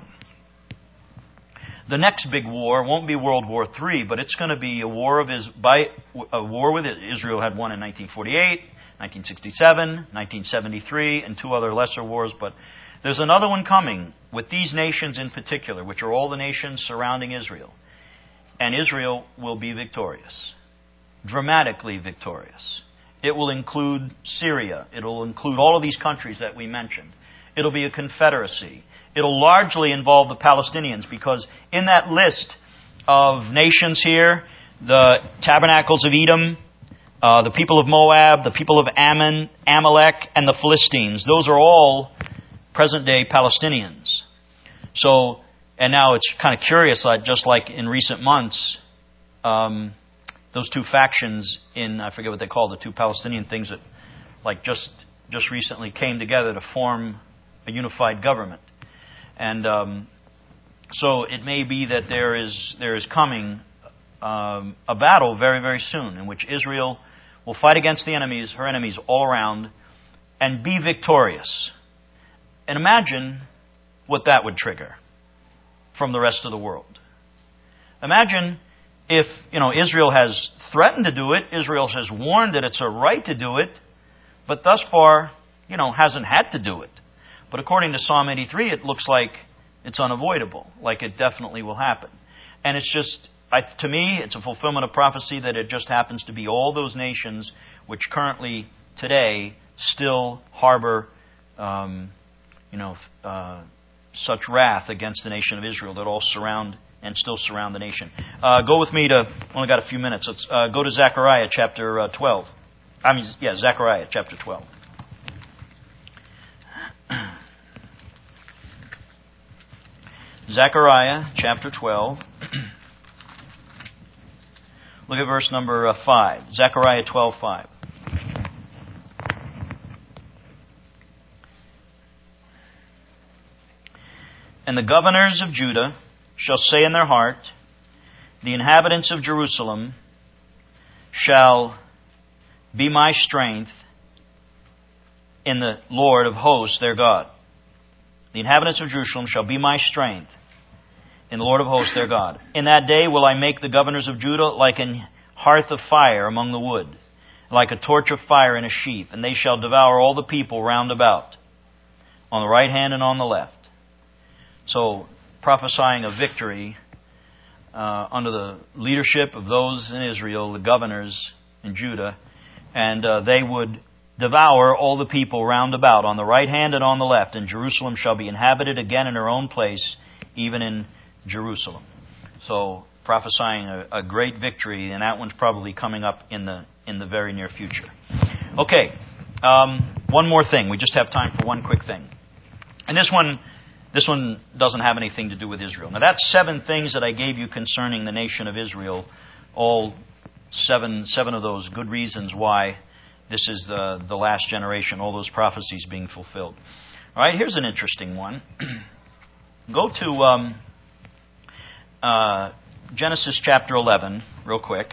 The next big war won't be World War III, but it's going to be a war with Israel had one in 1948, 1967, 1973, and two other lesser wars. But there's another one coming with these nations in particular, which are all the nations surrounding Israel. And Israel will be victorious, dramatically victorious. It will include Syria. It will include all of these countries that we mentioned. It'll be a confederacy. It'll largely involve the Palestinians, because in that list of nations here, the tabernacles of Edom, the people of Moab, the people of Ammon, Amalek, and the Philistines, those are all present-day Palestinians. So, and now it's kind of curious, just like in recent months, those two factions in, I forget what they call the two Palestinian things that like just recently came together to form a unified government. And so it may be that there is coming a battle very, very soon in which Israel will fight against the enemies, her enemies all around, and be victorious. And imagine what that would trigger from the rest of the world. Imagine if, Israel has threatened to do it, Israel has warned that it's a right to do it, but thus far, hasn't had to do it. But according to Psalm 83, it looks like it's unavoidable, like it definitely will happen. And it's just to me, it's a fulfillment of prophecy that it just happens to be all those nations which currently, today, still harbor, such wrath against the nation of Israel that all surround and still surround the nation. Go with me to, only got a few minutes. Let's go to Zechariah chapter 12. Zechariah chapter 12. Zechariah chapter 12. Look at verse number 5. Zechariah 12:5. And the governors of Judah shall say in their heart, the inhabitants of Jerusalem shall be my strength in the Lord of hosts their God. The inhabitants of Jerusalem shall be my strength in the Lord of hosts their God. In that day will I make the governors of Judah like an hearth of fire among the wood, like a torch of fire in a sheath, and they shall devour all the people round about, on the right hand and on the left. So, prophesying a victory under the leadership of those in Israel, the governors in Judah, and they would devour all the people round about, on the right hand and on the left, and Jerusalem shall be inhabited again in her own place, even in Jerusalem. So, prophesying a great victory, and that one's probably coming up in the very near future. Okay, one more thing. We just have time for one quick thing. And this one doesn't have anything to do with Israel. Now, that's 7 things that I gave you concerning the nation of Israel. All seven of those good reasons why this is the last generation, all those prophecies being fulfilled. All right, here's an interesting one. Go to Genesis chapter 11, real quick.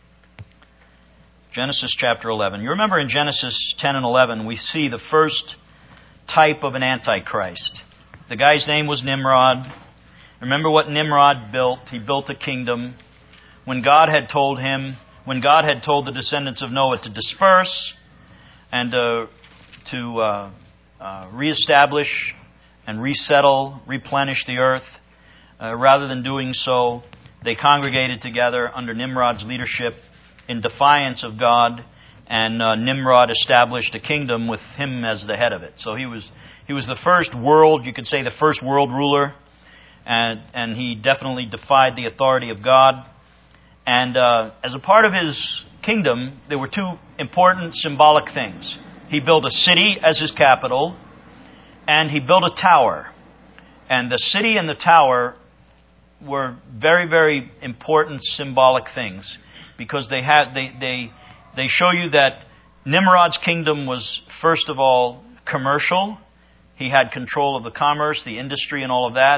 Genesis chapter 11. You remember in Genesis 10 and 11, we see the first type of an Antichrist. The guy's name was Nimrod. Remember what Nimrod built? He built a kingdom. When God had told the descendants of Noah to disperse and to reestablish and resettle, replenish the earth, rather than doing so, they congregated together under Nimrod's leadership in defiance of God, and Nimrod established a kingdom with him as the head of it. So he was the first world, you could say the first world ruler, and he definitely defied the authority of God. And as a part of his kingdom, there were 2 important symbolic things. He built a city as his capital, and he built a tower. And the city and the tower were very, very important symbolic things, because they show you that Nimrod's kingdom was, first of all, commercial. He had control of the commerce, the industry, and all of that,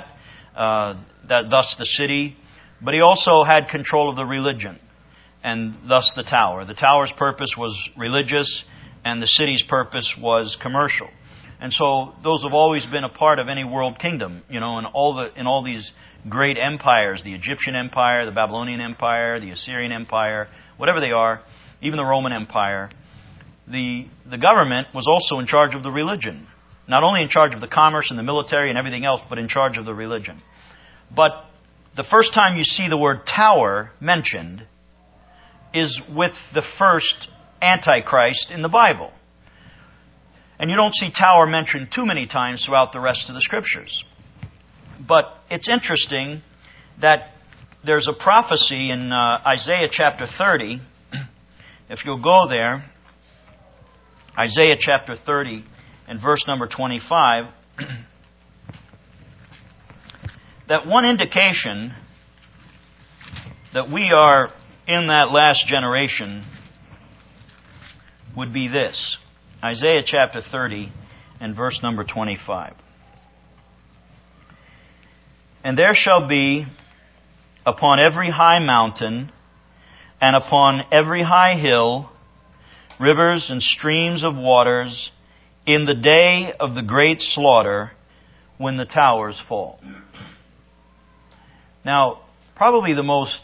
thus the city. But he also had control of the religion, and thus the tower. The tower's purpose was religious, and the city's purpose was commercial. And so those have always been a part of any world kingdom, in all these great empires, the Egyptian Empire, the Babylonian Empire, the Assyrian Empire, whatever they are, even the Roman Empire. The government was also in charge of the religion. Not only in charge of the commerce and the military and everything else, but in charge of the religion. But the first time you see the word tower mentioned is with the first Antichrist in the Bible. And you don't see tower mentioned too many times throughout the rest of the Scriptures. But it's interesting that there's a prophecy in Isaiah chapter 30. If you'll go there, Isaiah chapter 30 and verse number 25, that one indication that we are in that last generation would be this. Isaiah chapter 30 and verse number 25. And there shall be upon every high mountain and upon every high hill rivers and streams of waters in the day of the great slaughter when the towers fall. Now, probably the most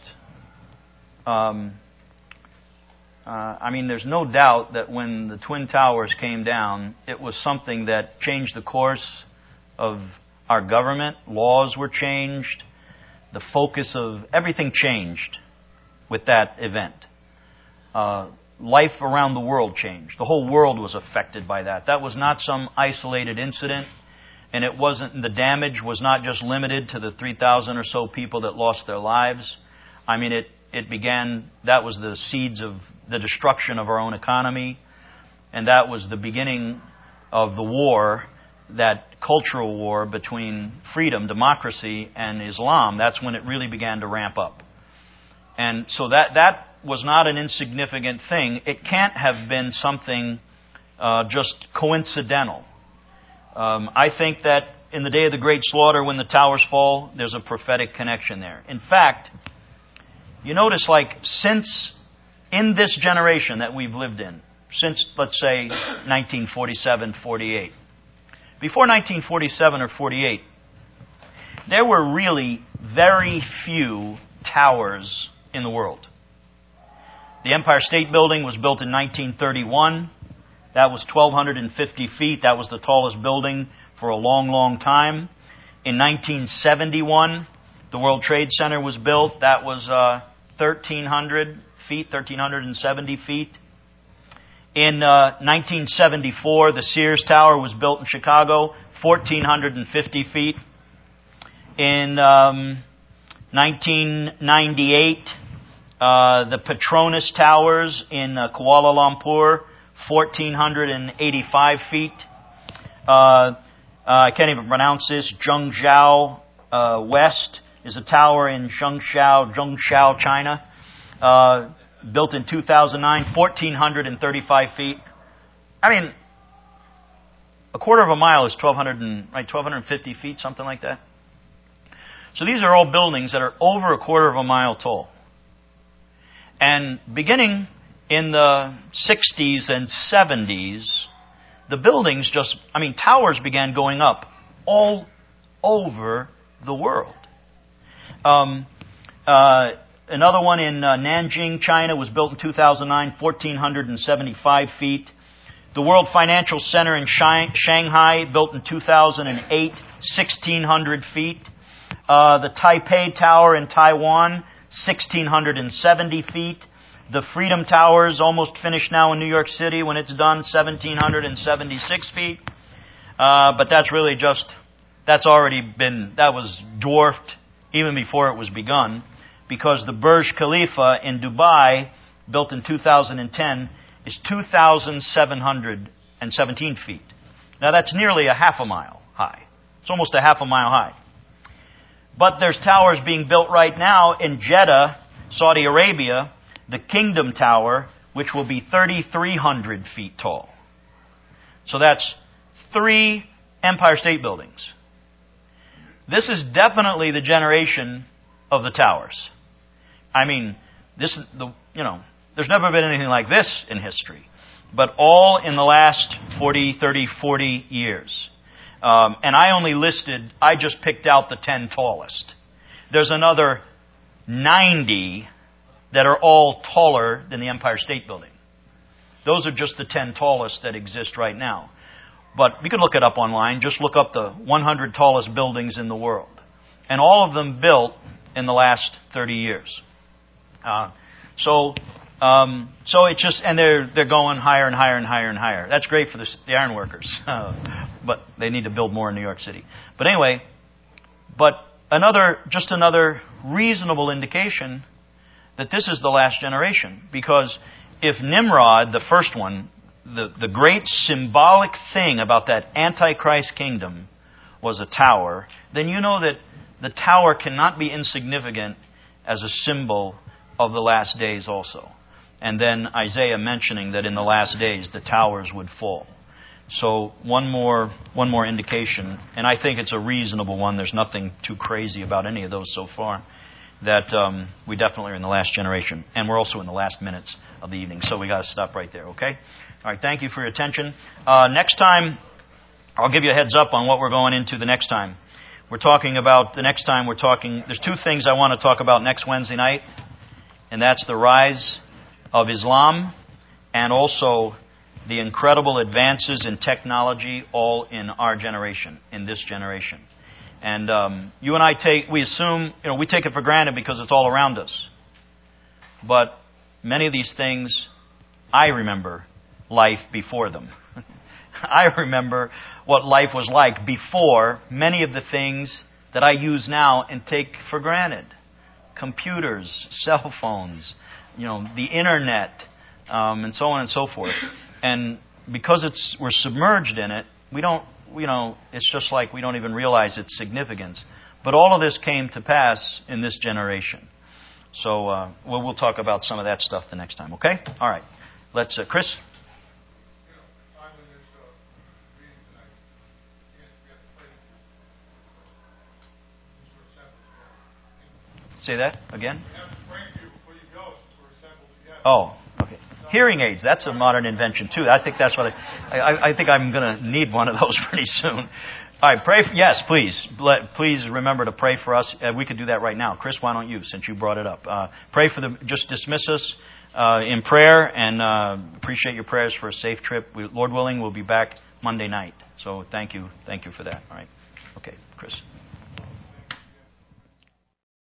there's no doubt that when the Twin Towers came down, it was something that changed the course of our government. Laws were changed. the focus of everything changed with that event. Life around the world changed. The whole world was affected by that. That was not some isolated incident, and the damage was not just limited to the 3,000 or so people that lost their lives. I mean, that was the seeds of the destruction of our own economy, and that was the beginning of the war, that cultural war between freedom, democracy, and Islam. That's when it really began to ramp up. And so that was not an insignificant thing. It can't have been something just coincidental. I think that in the day of the great slaughter, when the towers fall, there's a prophetic connection there. In fact, you notice, since in this generation that we've lived in, since, let's say, 1947, 48, before 1947 or 48, there were really very few towers in the world. The Empire State Building was built in 1931. That was 1,250 feet. That was the tallest building for a long, long time. In 1971, the World Trade Center was built. That was 1,300 feet, 1,370 feet. In 1974, the Sears Tower was built in Chicago, 1,450 feet. In 1998, the Petronas Towers in Kuala Lumpur, 1,485 feet. I can't even pronounce this. Zhengzhou West is a tower in Zhengzhou, China. Built in 2009, 1,435 feet. I mean, a quarter of a mile is 1,250 feet, something like that. So these are all buildings that are over a quarter of a mile tall. And beginning in the 60s and 70s, the buildings towers began going up all over the world. Another one in Nanjing, China, was built in 2009, 1,475 feet. The World Financial Center in Shanghai, built in 2008, 1,600 feet. The Taipei Tower in Taiwan, 1,670 feet. The Freedom Towers, almost finished now in New York City. When it's done, 1,776 feet. But that was dwarfed even before it was begun, because the Burj Khalifa in Dubai, built in 2010, is 2,717 feet. Now that's nearly a half a mile high. It's almost a half a mile high. But there's towers being built right now in Jeddah, Saudi Arabia, the Kingdom Tower, which will be 3,300 feet tall. So that's 3 Empire State Buildings. This is definitely the generation of the towers. I mean, there's never been anything like this in history, but all in the last 40 years. And I just picked out the 10 tallest. There's another 90 that are all taller than the Empire State Building. Those are just the 10 tallest that exist right now. But you can look it up online. Just look up the 100 tallest buildings in the world. And all of them built in the last 30 years. So it's just, and they're going higher and higher and higher and higher. That's great for the iron workers, but they need to build more in New York City. But anyway, another reasonable indication that this is the last generation, because if Nimrod, the first one, the great symbolic thing about that Antichrist kingdom was a tower, then you know that the tower cannot be insignificant as a symbol of the last days also. And then Isaiah mentioning that in the last days the towers would fall. So one more indication, and I think it's a reasonable one. There's nothing too crazy about any of those so far. That we definitely are in the last generation, and we're also in the last minutes of the evening. So we got to stop right there. Okay. All right. Thank you for your attention. Next time, I'll give you a heads up on what we're going into the next time. There's 2 things I want to talk about next Wednesday night, and that's the rise of Islam and also the incredible advances in technology all in our generation, in this generation. And you and I we assume, we take it for granted because it's all around us. But many of these things, I remember life before them. I remember what life was like before many of the things that I use now and take for granted. Computers, cell phones, the internet, and so on and so forth. And because we're submerged in it, we don't, it's just like we don't even realize its significance. But all of this came to pass in this generation. So we'll talk about some of that stuff the next time, okay? All right. Let's, Chris? Say that again? Oh, okay. Hearing aids, that's a modern invention too. I think that's what I think I'm going to need one of those pretty soon. All right, pray. Yes, please. Please remember to pray for us. We could do that right now. Chris, why don't you, since you brought it up? Pray for just dismiss us in prayer, and appreciate your prayers for a safe trip. Lord willing, we'll be back Monday night. So thank you for that. All right. Okay, Chris.